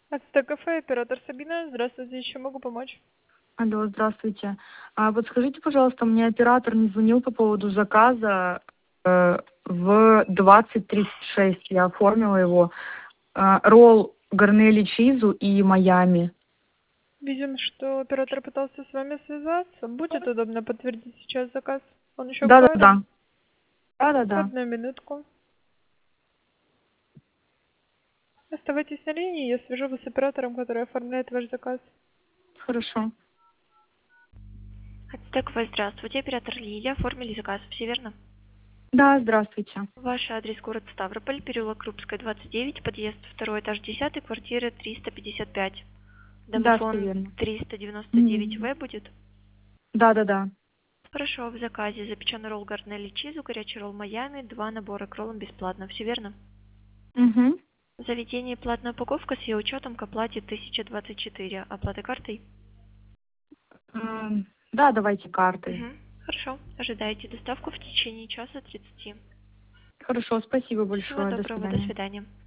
Ацтек кафе, оператор Сабина. Здравствуйте, еще могу помочь? Алло, здравствуйте. Вот скажите, пожалуйста, мне оператор не звонил по поводу заказа в 20:36. Я оформила его. Ролл Гарнелли Чизу и Майами. Видим, что оператор пытался с вами связаться. Будет удобно подтвердить сейчас заказ? Он еще в паре? Да-да-да. Да-да-да. Одну минутку. Оставайтесь на линии, я свяжу вас с оператором, который оформляет ваш заказ. Хорошо. Ацтек, здравствуйте, оператор Лилия, оформили заказ, все верно? Да, здравствуйте. Ваш адрес город Ставрополь, переулок Крупская, 29, подъезд 2 этаж 10, квартира 355. Да, все Домофон верно. 399В будет? Да-да-да. Хорошо, в заказе запечен ролл Гарнелли Чизу, горячий ролл Майами, 2 набора к роллам бесплатно, все верно? Угу. В заведении платная упаковка с ее учетом к оплате 1024. Оплата картой? Да, давайте картой. Угу. Хорошо, ожидаете доставку в течение часа 30. Хорошо, спасибо Всего большое. До доброго, до свидания. свидания.